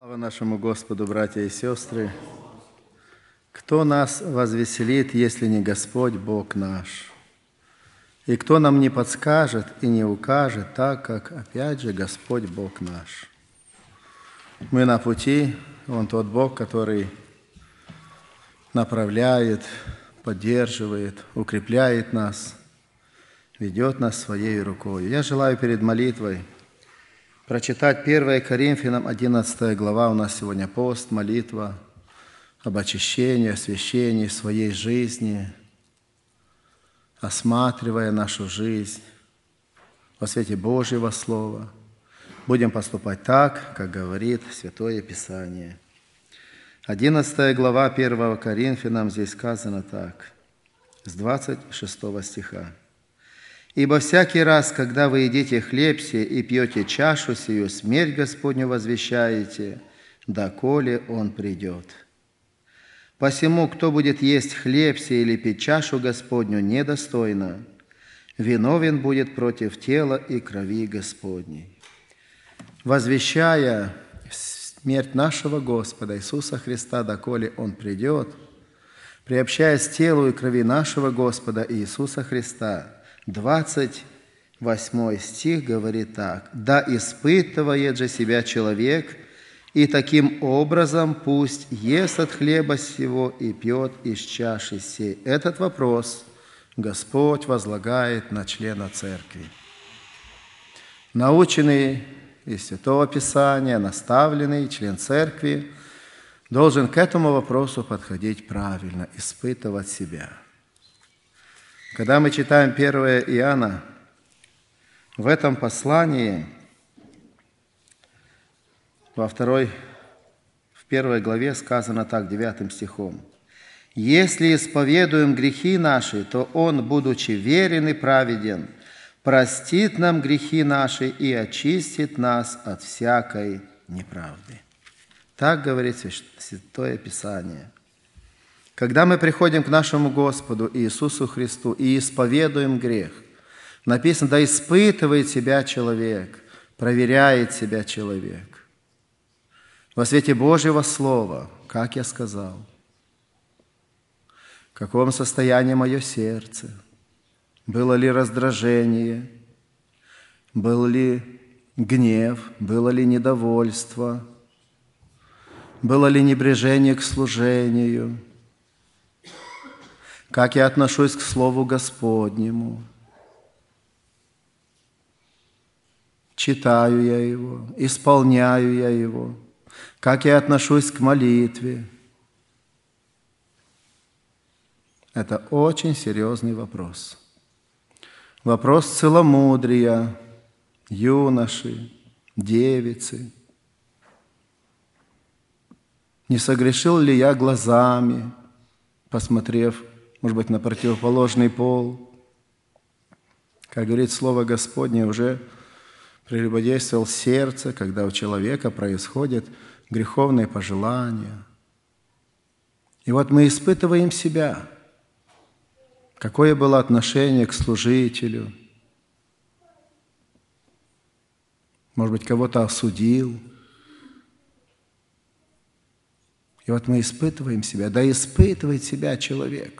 Слава нашему Господу, братья и сестры! Кто нас возвеселит, если не Господь Бог наш? И кто нам не подскажет и не укажет, так как, опять же, Господь Бог наш? Мы на пути, Он тот Бог, который направляет, поддерживает, укрепляет нас, ведет нас своей рукой. Я желаю перед молитвой прочитать 1 Коринфянам 11 глава. У нас сегодня пост, молитва об очищении, освящении своей жизни, осматривая нашу жизнь во свете Божьего Слова. Будем поступать так, как говорит Святое Писание. 11 глава 1 Коринфянам, здесь сказано так, с 26 стиха. «Ибо всякий раз, когда вы едите хлеб сей и пьете чашу сию, смерть Господню возвещаете, доколе Он придет. Посему, кто будет есть хлеб сей или пить чашу Господню недостойно, виновен будет против тела и крови Господней». Возвещая смерть нашего Господа Иисуса Христа, доколе Он придет, приобщаясь к телу и крови нашего Господа Иисуса Христа, 28 стих говорит так: «Да испытывает же себя человек, и таким образом пусть ест от хлеба сего и пьет из чаши сей». Этот вопрос Господь возлагает на члена церкви. Наученный из Святого Писания, наставленный член церкви должен к этому вопросу подходить правильно, испытывать себя. Когда мы читаем 1 Иоанна, в этом послании, в 1 главе сказано так, 9 стихом: «Если исповедуем грехи наши, то Он, будучи верен и праведен, простит нам грехи наши и очистит нас от всякой неправды». Так говорит Святое Писание. Когда мы приходим к нашему Господу Иисусу Христу и исповедуем грех, написано: «Да испытывает себя человек, проверяет себя человек». Во свете Божьего Слова, как я сказал, в каком состоянии мое сердце, было ли раздражение, был ли гнев, было ли недовольство, было ли небрежение к служению, как я отношусь к Слову Господнему, читаю я его, исполняю я его, как я отношусь к молитве. Это очень серьезный вопрос. Вопрос целомудрия юноши, девицы. Не согрешил ли я глазами, посмотрев, может быть, на противоположный пол? Как говорит Слово Господне, уже прелюбодействовал сердце, когда у человека происходят греховные пожелания. И вот мы испытываем себя. Какое было отношение к служителю? Может быть, кого-то осудил? И вот мы испытываем себя. Да испытывает себя человек.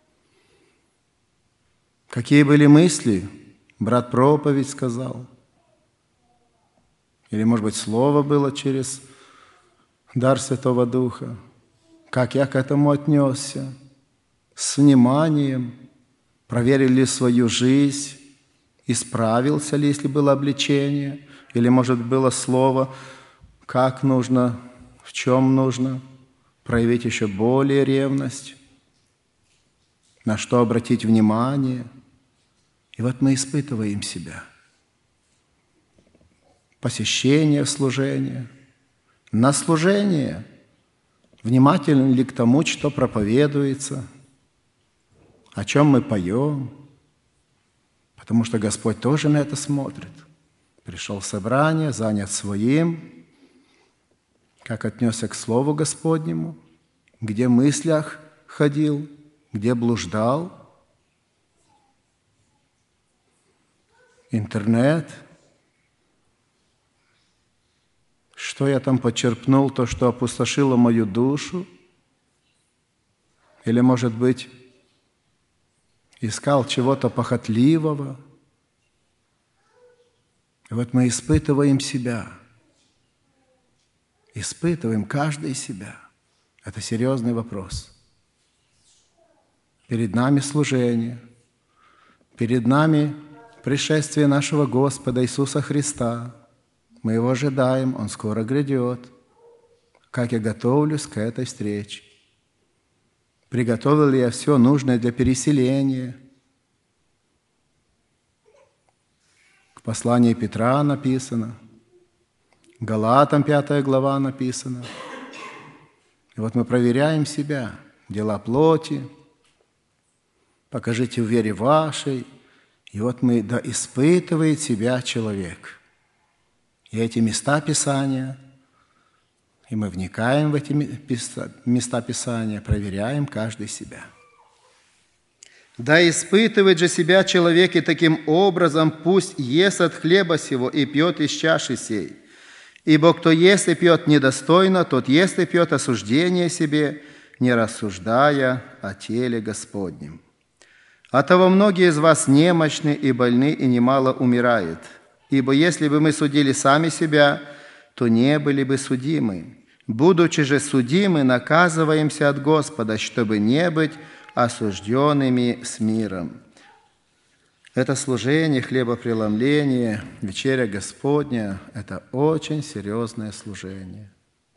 Какие были мысли? Брат проповедь сказал. Или, может быть, слово было через дар Святого Духа. Как я к этому отнесся? С вниманием. Проверил ли свою жизнь? Исправился ли, если было обличение? Или, может, было слово, как нужно, в чем нужно проявить еще более ревность? На что обратить внимание? И вот мы испытываем себя. Посещение служения, на служение, внимательны ли к тому, что проповедуется, о чем мы поем, потому что Господь тоже на это смотрит. Пришел в собрание, занят своим, как отнесся к Слову Господнему, где в мыслях ходил, где блуждал. Интернет. что я там подчерпнул, то, что опустошило мою душу? Или, может быть, искал чего-то похотливого? И вот мы испытываем себя. Испытываем каждый себя. Это серьезный вопрос. Перед нами служение. Перед нами пришествие нашего Господа Иисуса Христа. Мы Его ожидаем, Он скоро грядет. Как я готовлюсь к этой встрече? Приготовил ли я все нужное для переселения? В послании Петра написано, Галатам 5 глава написано. И вот мы проверяем себя, дела плоти, покажите в вере вашей. И вот мы, да испытывает себя человек. И эти места Писания, и мы вникаем в эти места Писания, проверяем каждый себя. Да испытывает же себя человек, и таким образом пусть ест от хлеба сего и пьет из чаши сей. Ибо кто ест и пьет недостойно, тот ест и пьет осуждение себе, не рассуждая о теле Господнем. Оттого многие из вас немощны и больны, и немало умирает. Ибо если бы мы судили сами себя, то не были бы судимы. Будучи же судимы, наказываемся от Господа, чтобы не быть осужденными с миром. Это служение, хлебопреломление, вечеря Господня – это очень серьезное служение.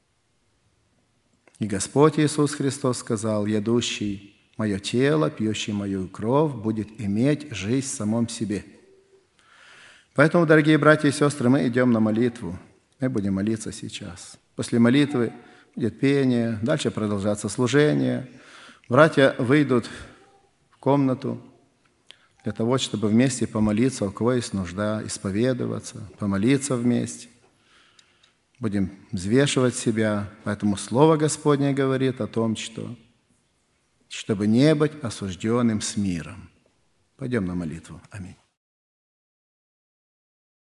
И Господь Иисус Христос сказал, «Едущий мое тело, пьющий мою кровь, будет иметь жизнь в самом себе». Поэтому, дорогие братья и сестры, мы идем на молитву. Мы будем молиться сейчас. После молитвы будет пение, дальше продолжаться служение. Братья выйдут в комнату для того, чтобы вместе помолиться, у кого есть нужда, исповедоваться, помолиться вместе. Будем взвешивать себя. Поэтому Слово Господне говорит о том, чтобы не быть осужденным с миром. Пойдем на молитву. Аминь.